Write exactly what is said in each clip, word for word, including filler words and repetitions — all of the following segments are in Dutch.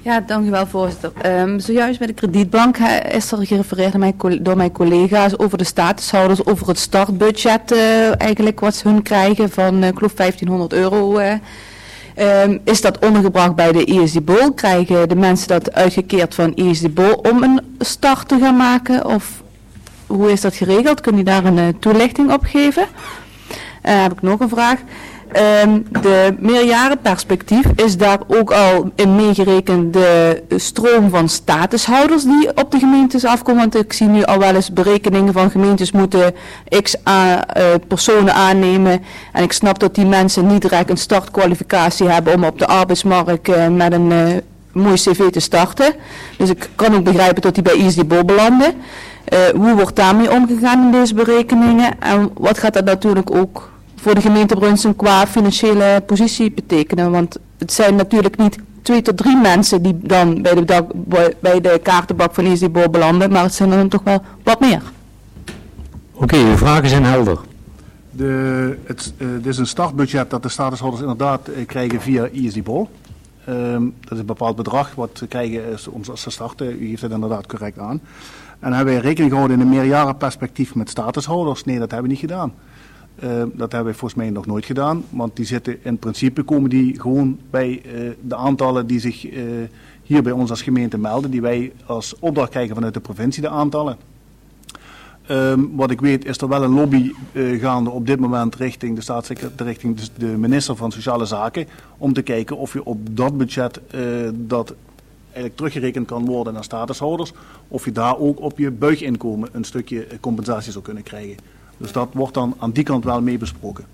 Ja, dank u wel, voorzitter. Um, zojuist bij de kredietbank he, is er gerefereerd naar mijn, door mijn collega's over de statushouders, over het startbudget uh, eigenlijk wat ze hun krijgen van, uh, ik geloof vijftienhonderd euro. Uh. Um, is dat ondergebracht bij de I S D B O L? Krijgen de mensen dat uitgekeerd van I S D B O L om een start te gaan maken? Of hoe is dat geregeld? Kun je daar een uh, toelichting op geven? Uh, heb ik nog een vraag. Um, de meerjarenperspectief, is daar ook al in meegerekend de stroom van statushouders die op de gemeentes afkomen? Want ik zie nu al wel eens berekeningen van gemeentes moeten x a, uh, personen aannemen. En ik snap dat die mensen niet direct een startkwalificatie hebben om op de arbeidsmarkt uh, met een uh, mooi cv te starten. Dus ik kan ook begrijpen dat die bij I S D B O L belanden. Uh, hoe wordt daarmee omgegaan in deze berekeningen? En wat gaat dat natuurlijk ook voor de gemeente Brunsum qua financiële positie betekenen? Want het zijn natuurlijk niet twee tot drie mensen die dan bij de, dag, bij de kaartenbak van I S D B O L belanden, maar het zijn er dan toch wel wat meer. Oké, okay, uw vragen zijn helder. De, het, uh, dit is een startbudget dat de statushouders inderdaad uh, krijgen via I S D B O L. Um, dat is een bepaald bedrag wat ze krijgen uh, als ze starten. U geeft het inderdaad correct aan. En hebben wij rekening gehouden in een meerjarenperspectief met statushouders? Nee, dat hebben we niet gedaan. Uh, dat hebben we volgens mij nog nooit gedaan, want die zitten in principe, komen die gewoon bij uh, de aantallen die zich uh, hier bij ons als gemeente melden, die wij als opdracht krijgen vanuit de provincie, de aantallen. Um, wat ik weet is er wel een lobby uh, gaande op dit moment richting de staatssecretaris, richting de minister van Sociale Zaken, om te kijken of je op dat budget uh, dat eigenlijk teruggerekend kan worden naar statushouders, of je daar ook op je buiginkomen een stukje compensatie zou kunnen krijgen. Dus dat wordt dan aan die kant wel mee besproken.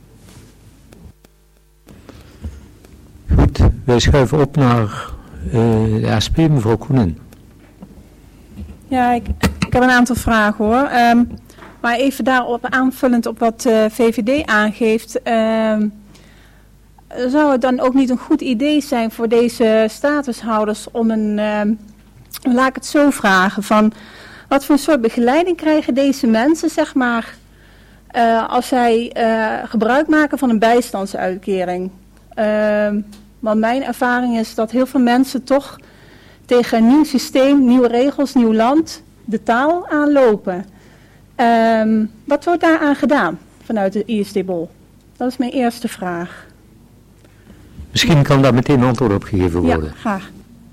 Goed, wij schuiven op naar uh, de S P, mevrouw Koenen. Ja, ik, ik heb een aantal vragen hoor. Um, maar even daarop aanvullend op wat uh, V V D aangeeft. Um, zou het dan ook niet een goed idee zijn voor deze statushouders om een, um, laat ik het zo vragen, van wat voor een soort begeleiding krijgen deze mensen, zeg maar, uh, als zij uh, gebruik maken van een bijstandsuitkering? Uh, want mijn ervaring is dat heel veel mensen toch tegen een nieuw systeem, nieuwe regels, nieuw land, de taal aanlopen. Uh, wat wordt daaraan gedaan vanuit de I S D B O L? Dat is mijn eerste vraag. Misschien kan daar meteen een antwoord op gegeven worden. Ja, graag.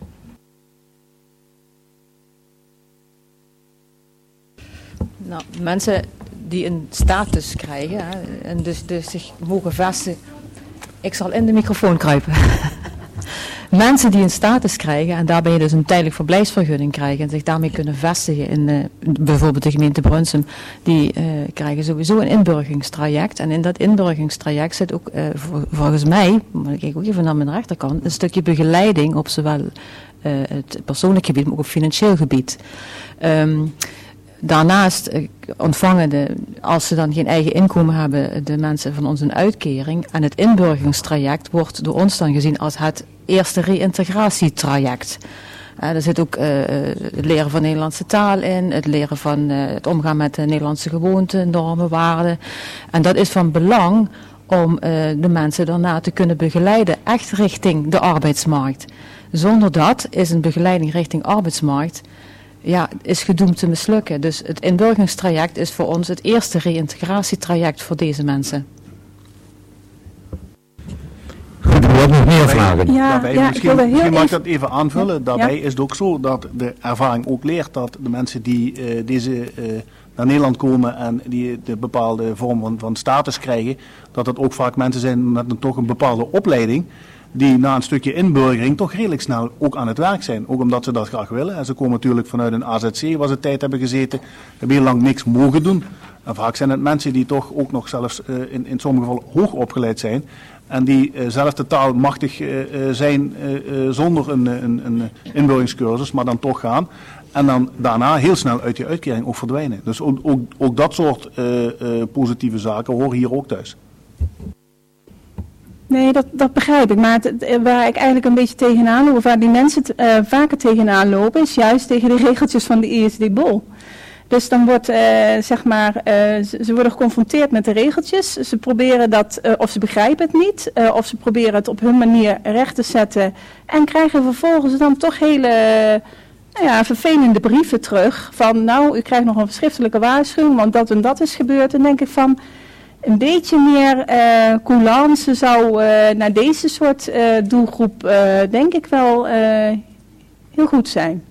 Nou, mensen die een status krijgen hè, en dus, dus zich mogen vestigen. Ik zal in de microfoon kruipen. Mensen die een status krijgen en daarbij dus een tijdelijk verblijfsvergunning krijgen en zich daarmee kunnen vestigen in uh, bijvoorbeeld de gemeente Brunsum, die uh, krijgen sowieso een inburgeringstraject. En in dat inburgeringstraject zit ook uh, volgens mij, maar ik kijk ook even naar mijn rechterkant, een stukje begeleiding op zowel uh, het persoonlijk gebied, maar ook op financieel gebied. Um, Daarnaast ontvangen de, als ze dan geen eigen inkomen hebben, de mensen van ons een uitkering. En het inburgeringstraject wordt door ons dan gezien als het eerste reïntegratietraject. Uh, er zit ook uh, het leren van Nederlandse taal in, het leren van uh, het omgaan met de Nederlandse gewoonten, normen, waarden. En dat is van belang om uh, de mensen daarna te kunnen begeleiden, echt richting de arbeidsmarkt. Zonder dat is een begeleiding richting arbeidsmarkt, ja, is gedoemd te mislukken. Dus het inburgeringstraject is voor ons het eerste reïntegratietraject voor deze mensen. Goed, u hebt nog meer vragen. Ja, daarbij, ja, misschien ik wilde heel misschien mag ik even... dat even aanvullen. Ja, Daarbij ja. is het ook zo dat de ervaring ook leert dat de mensen die uh, deze uh, naar Nederland komen en die de bepaalde vorm van, van status krijgen, dat dat ook vaak mensen zijn met een, toch een bepaalde opleiding, die na een stukje inburgering toch redelijk snel ook aan het werk zijn. Ook omdat ze dat graag willen. En ze komen natuurlijk vanuit een A Z C waar ze tijd hebben gezeten, hebben heel lang niks mogen doen. En vaak zijn het mensen die toch ook nog zelfs uh, in, in sommige gevallen hoog opgeleid zijn. En die uh, zelf de taal machtig uh, uh, zijn uh, uh, zonder een, een, een inburgeringscursus, maar dan toch gaan. En dan daarna heel snel uit die uitkering ook verdwijnen. Dus ook, ook, ook dat soort uh, uh, positieve zaken horen hier ook thuis. Nee, dat, dat begrijp ik. Maar het, waar ik eigenlijk een beetje tegenaan loop, waar die mensen t, uh, vaker tegenaan lopen, is juist tegen de regeltjes van de I S D B O L. Dus dan wordt, uh, zeg maar, uh, ze, ze worden geconfronteerd met de regeltjes. Ze proberen dat, uh, of ze begrijpen het niet, uh, of ze proberen het op hun manier recht te zetten. En krijgen vervolgens dan toch hele uh, nou ja, vervelende brieven terug. Van nou, u krijgt nog een schriftelijke waarschuwing, want dat en dat is gebeurd. En denk ik van, een beetje meer uh, coulance zou uh, naar deze soort uh, doelgroep, uh, denk ik wel, uh, heel goed zijn.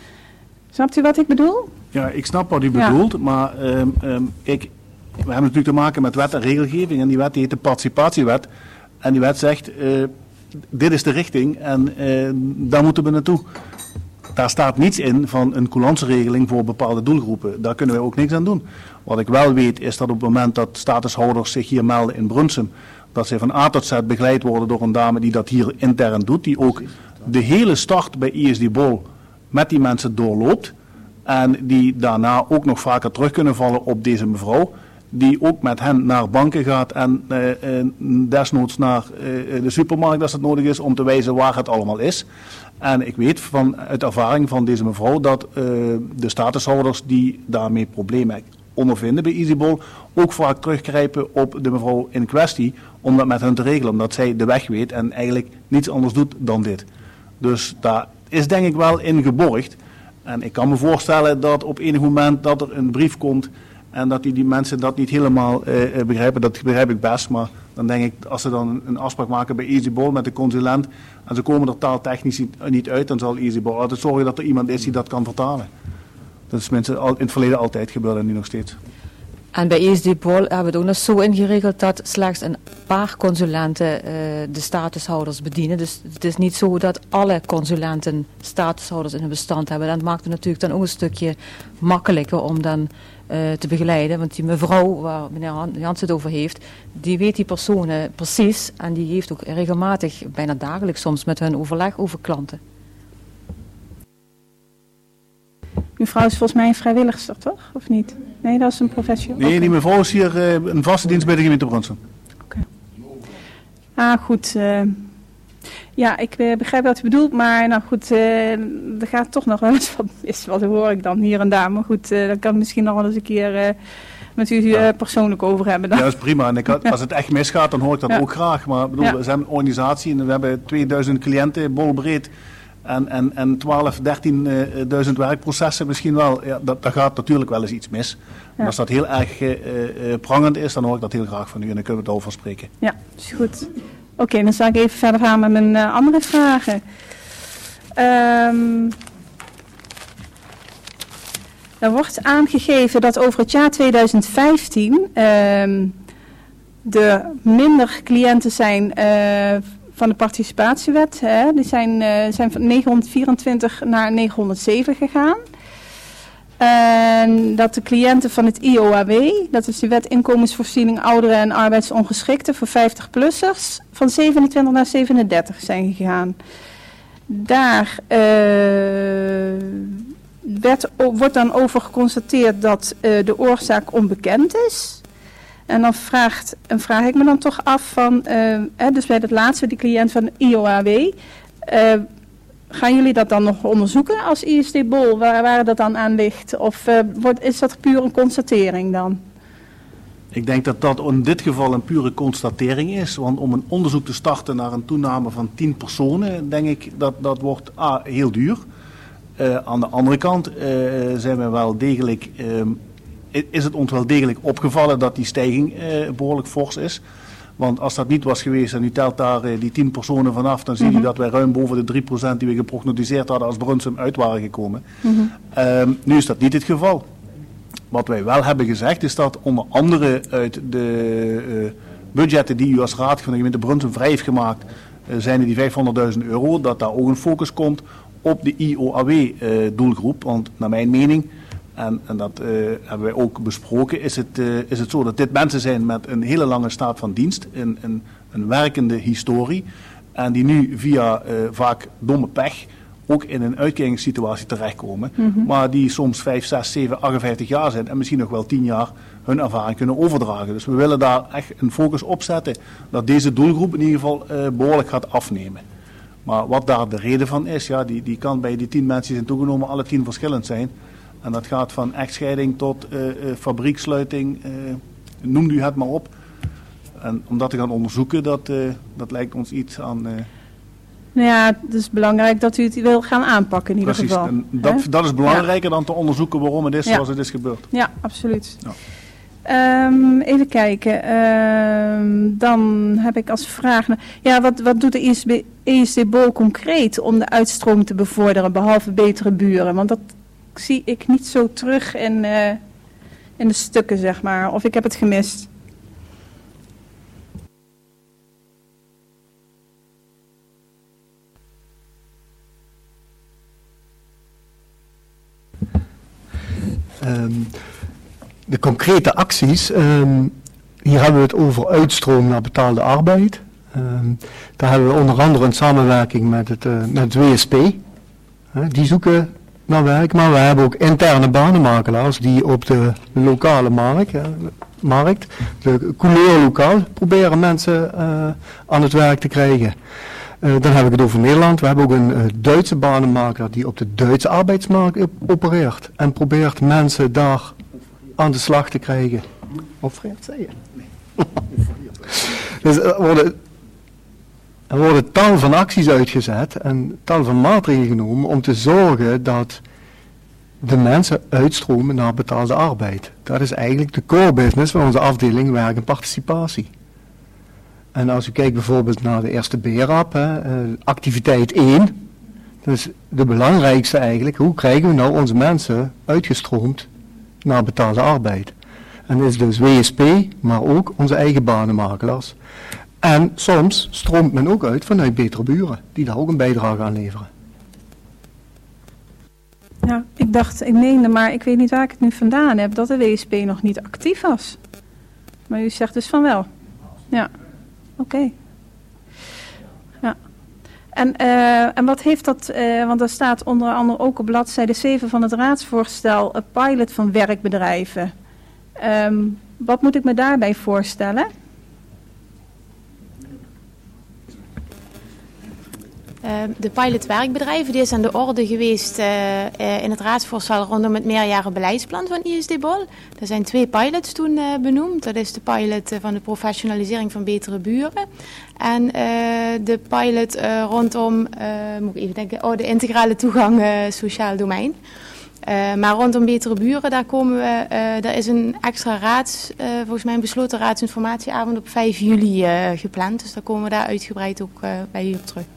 Snapt u wat ik bedoel? Ja, ik snap wat u bedoelt, ja. maar um, um, ik, we hebben natuurlijk te maken met wet en regelgeving en die wet die heet de participatiewet. En die wet zegt, uh, dit is de richting en uh, daar moeten we naartoe. Daar staat niets in van een coulanceregeling voor bepaalde doelgroepen. Daar kunnen wij ook niks aan doen. Wat ik wel weet is dat op het moment dat statushouders zich hier melden in Brunsum, dat ze van A tot Z begeleid worden door een dame die dat hier intern doet, die ook de hele start bij I S D Bol met die mensen doorloopt. En die daarna ook nog vaker terug kunnen vallen op deze mevrouw. Die ook met hen naar banken gaat en uh, uh, desnoods naar uh, de supermarkt als het nodig is om te wijzen waar het allemaal is. En ik weet vanuit ervaring van deze mevrouw dat uh, de statushouders die daarmee problemen ondervinden bij EasyBol ook vaak teruggrijpen op de mevrouw in kwestie om dat met hen te regelen. Omdat zij de weg weet en eigenlijk niets anders doet dan dit. Dus daar is denk ik wel in geborgd. En ik kan me voorstellen dat op enig moment dat er een brief komt en dat die, die mensen dat niet helemaal uh, begrijpen, dat begrijp ik best. Maar dan denk ik, als ze dan een afspraak maken bij EasyBol met de consulent en ze komen er taaltechnisch niet uit, dan zal EasyBol altijd zorgen dat er iemand is die dat kan vertalen. Dat is mensen in het verleden altijd gebeurd en nu nog steeds. En bij E S D Bol hebben we het ook nog zo ingeregeld dat slechts een paar consulenten uh, de statushouders bedienen. Dus het is niet zo dat alle consulenten statushouders in hun bestand hebben. Dat maakt het natuurlijk dan ook een stukje makkelijker om dan uh, te begeleiden. Want die mevrouw waar meneer Jans het over heeft, die weet die personen precies. En die heeft ook regelmatig, bijna dagelijks soms, met hun overleg over klanten. Uw vrouw is volgens mij een vrijwilligster, toch? Of niet? Nee, dat is een professional. Nee, okay. Die mevrouw is hier uh, een vaste dienst bij de gemeente Brunsum. Oké. Okay. Ah, goed. Uh, ja, ik uh, begrijp wat u bedoelt, maar nou goed, uh, er gaat toch nog wel eens wat mis. Wat hoor ik dan hier en daar. Maar goed, uh, daar kan ik misschien nog wel eens een keer uh, met u uh, ja. persoonlijk over hebben. Dan. Ja, dat is prima. En ik had, als het echt misgaat, dan hoor ik dat ja. ook graag. Maar bedoel, ja. we zijn een organisatie en we hebben tweeduizend cliënten, bolbreed. En, en, en twaalf, dertienduizend werkprocessen misschien wel. Ja, dat, daar gaat natuurlijk wel eens iets mis. Ja. Als dat heel erg uh, uh, prangend is, dan hoor ik dat heel graag van u. En dan kunnen we het over spreken. Ja, is goed. Oké, okay, dan zal ik even verder gaan met mijn uh, andere vragen. Um, er wordt aangegeven dat over het jaar tweeduizend vijftien um, er minder cliënten zijn uh, van de participatiewet. Hè. Die zijn, uh, zijn van negenhonderdvierentwintig naar negenhonderdzeven gegaan. En dat de cliënten van het I O A W, dat is de wet inkomensvoorziening ouderen en arbeidsongeschikten voor vijftig-plussers, van zevenentwintig naar zevenendertig zijn gegaan. Daar uh, werd, wordt dan over geconstateerd dat uh, de oorzaak onbekend is. En dan vraagt, en vraag ik me dan toch af van, uh, hè, dus bij het laatste, die cliënt van I O A W, uh, gaan jullie dat dan nog onderzoeken als I S D Bol, waar, waar dat dan aan ligt? Of uh, wordt, is dat puur een constatering dan? Ik denk dat dat in dit geval een pure constatering is, want om een onderzoek te starten naar een toename van tien personen, denk ik dat dat wordt A, heel duur. Uh, aan de andere kant uh, zijn we wel degelijk... Uh, is het ons wel degelijk opgevallen dat die stijging uh, behoorlijk fors is. Want als dat niet was geweest en u telt daar uh, die tien personen vanaf, dan zie je mm-hmm. dat wij ruim boven de drie procent die we geprognosticeerd hadden als Brunsum uit waren gekomen. Mm-hmm. Um, nu is dat niet het geval. Wat wij wel hebben gezegd is dat onder andere uit de uh, budgetten die u als raad van de gemeente Brunsum vrij heeft gemaakt, uh, zijn er die vijfhonderdduizend euro, dat daar ook een focus komt op de I O A W uh, doelgroep. Want naar mijn mening... En, en dat uh, hebben wij ook besproken, is het, uh, is het zo dat dit mensen zijn met een hele lange staat van dienst, een, een, een werkende historie. En die nu via uh, vaak domme pech ook in een uitkeringssituatie terechtkomen. Mm-hmm. Maar die soms vijf, zes, zeven, achtenvijftig jaar zijn en misschien nog wel tien jaar hun ervaring kunnen overdragen. Dus we willen daar echt een focus op zetten dat deze doelgroep in ieder geval uh, behoorlijk gaat afnemen. Maar wat daar de reden van is, ja, die, die kan bij die tien mensen die zijn toegenomen alle tien verschillend zijn. En dat gaat van echtscheiding tot uh, uh, fabrieksluiting, uh, noem u het maar op. En om dat te gaan onderzoeken, dat, uh, dat lijkt ons iets aan... Uh, Nou ja, het is belangrijk dat u het wil gaan aanpakken in ieder precies, geval. en dat, dat is belangrijker ja. dan te onderzoeken waarom het is ja. zoals het is gebeurd. Ja, absoluut. Ja. Um, even kijken. Um, dan heb ik als vraag... Ja, wat, wat doet de E S D Bol concreet om de uitstroom te bevorderen, behalve betere buren? Want dat zie ik niet zo terug in, uh, in de stukken, zeg maar. Of ik heb het gemist. Um, de concrete acties, um, hier hebben we het over uitstroom naar betaalde arbeid. Um, daar hebben we onder andere een samenwerking met het, uh, met het W S P. Uh, die zoeken naar werk, maar we hebben ook interne banenmakelaars die op de lokale markt, uh, markt de couleurlokaal, proberen mensen uh, aan het werk te krijgen. Uh, dan heb ik het over Nederland. We hebben ook een uh, Duitse banenmakelaar die op de Duitse arbeidsmarkt op opereert. En probeert mensen daar aan de slag te krijgen. Of wat zei je? Dus er worden, er worden tal van acties uitgezet en tal van maatregelen genomen om te zorgen dat de mensen uitstromen naar betaalde arbeid. Dat is eigenlijk de core business van onze afdeling werk en participatie. En als u kijkt bijvoorbeeld naar de eerste B R A P, hè, uh, activiteit één, dat is de belangrijkste eigenlijk. Hoe krijgen we nou onze mensen uitgestroomd naar betaalde arbeid? En dat is dus W S P, maar ook onze eigen banenmakelaars. En soms stroomt men ook uit vanuit betere buren, die daar ook een bijdrage aan leveren. Ja, ik dacht, ik meende, maar ik weet niet waar ik het nu vandaan heb, dat de W S P nog niet actief was. Maar u zegt dus van wel. Ja. Oké. Okay. Ja. En, uh, en wat heeft dat, uh, want er staat onder andere ook op bladzijde zeven van het raadsvoorstel, een pilot van werkbedrijven. Um, wat moet ik me daarbij voorstellen? Uh, de pilot werkbedrijven die is aan de orde geweest uh, uh, in het raadsvoorstel rondom het meerjaren beleidsplan van I S D Bol. Er zijn twee pilots toen uh, benoemd. Dat is de pilot uh, van de professionalisering van betere buren. En uh, de pilot uh, rondom, uh, moet ik even denken, oh, de integrale toegang uh, sociaal domein. Uh, maar rondom betere buren, daar komen we, uh, er is een extra raads, uh, volgens mij een besloten raadsinformatieavond op vijf juli uh, gepland. Dus daar komen we daar uitgebreid ook uh, bij u op terug.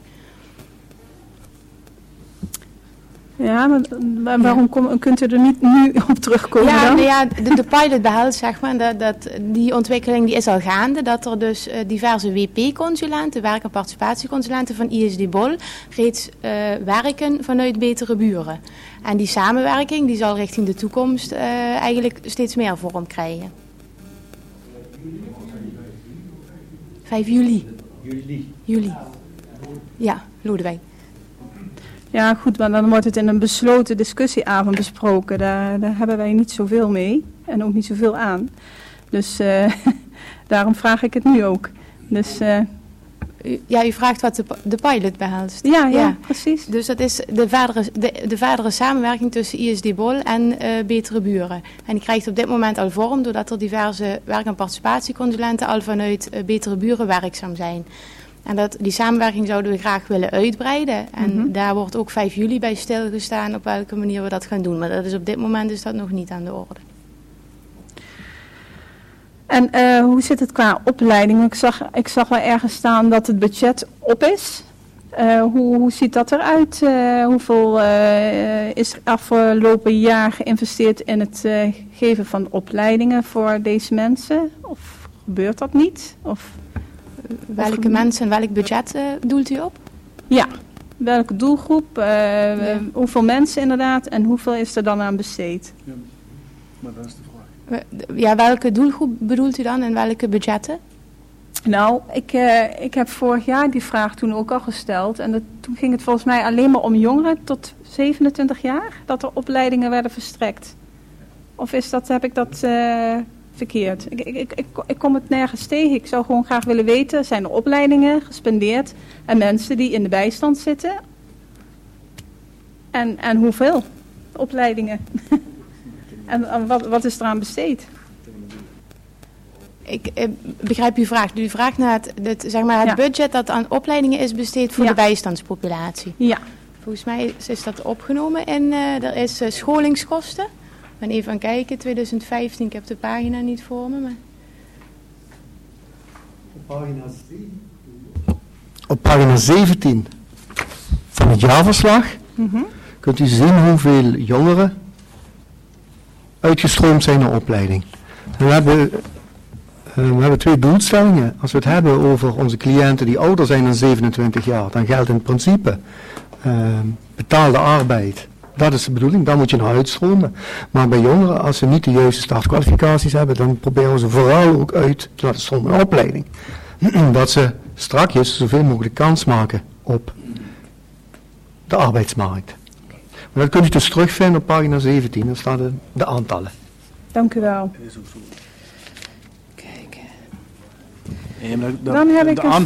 Ja, maar waarom kom, kunt u er niet nu op terugkomen ja, dan? Nou ja, de, de pilot behelst, zeg maar, dat, dat die ontwikkeling die is al gaande. Dat er dus uh, diverse W P-consulenten, werk- en participatieconsulenten van I S D Bol reeds uh, werken vanuit betere buren. En die samenwerking die zal richting de toekomst uh, eigenlijk steeds meer vorm krijgen. vijf juli. Juli. Juli. Ja, Lodewijk. Ja, goed, maar dan wordt het in een besloten discussieavond besproken. Daar, daar hebben wij niet zoveel mee en ook niet zoveel aan. Dus uh, daarom vraag ik het nu ook. Dus, uh, u, ja, u vraagt wat de, de pilot behelst. Ja, ja, ja, precies. Dus dat is de verdere, de, de verdere samenwerking tussen I S D Bol en uh, betere buren. En die krijgt op dit moment al vorm doordat er diverse werk- en participatieconsulenten al vanuit uh, betere buren werkzaam zijn. En dat, die samenwerking zouden we graag willen uitbreiden. En mm-hmm. daar wordt ook vijf juli bij stilgestaan op welke manier we dat gaan doen. Maar dat is op dit moment is dat nog niet aan de orde. En uh, hoe zit het qua opleiding? Ik zag, ik zag wel ergens staan dat het budget op is. Uh, hoe, hoe ziet dat eruit? Uh, hoeveel uh, is afgelopen jaar geïnvesteerd in het uh, geven van opleidingen voor deze mensen? Of gebeurt dat niet? Of... Welke mensen en welk budget uh, doelt u op? Ja, welke doelgroep, uh, ja. hoeveel mensen inderdaad en hoeveel is er dan aan besteed? Ja, maar dat is de vraag. Ja, welke doelgroep bedoelt u dan en welke budgetten? Nou, ik, uh, ik heb vorig jaar die vraag toen ook al gesteld en dat, toen ging het volgens mij alleen maar om jongeren tot zevenentwintig jaar dat er opleidingen werden verstrekt. Of is dat, heb ik dat... Uh, verkeerd. Ik, ik, ik, ik kom het nergens tegen. Ik zou gewoon graag willen weten, zijn er opleidingen gespendeerd aan mensen die in de bijstand zitten? En, en hoeveel opleidingen? En, en wat, wat is eraan besteed? Ik eh, begrijp uw vraag. U vraagt naar het, het, zeg maar het Ja. budget dat aan opleidingen is besteed voor Ja. de bijstandspopulatie. Ja. Volgens mij is, is dat opgenomen en uh, er is uh, scholingskosten. Ik ben even aan het kijken, twintig vijftien, ik heb de pagina niet voor me. Maar... Op pagina zeventien van het jaarverslag Mhm. kunt u zien hoeveel jongeren uitgestroomd zijn naar opleiding. En we, hebben, uh, we hebben twee doelstellingen. Als we het hebben over onze cliënten die ouder zijn dan zevenentwintig jaar, dan geldt in principe uh, betaalde arbeid. Dat is de bedoeling, dan moet je naar uitstromen. Maar bij jongeren, als ze niet de juiste startkwalificaties hebben, dan proberen we ze vooral ook uit te laten stromen in opleiding. Dat ze strakjes zoveel mogelijk kans maken op de arbeidsmarkt. Maar dat kunt u dus terugvinden op pagina zeventien, daar staan de, de aantallen. Dank u wel. Ja, maar dat- Dan heb ik de een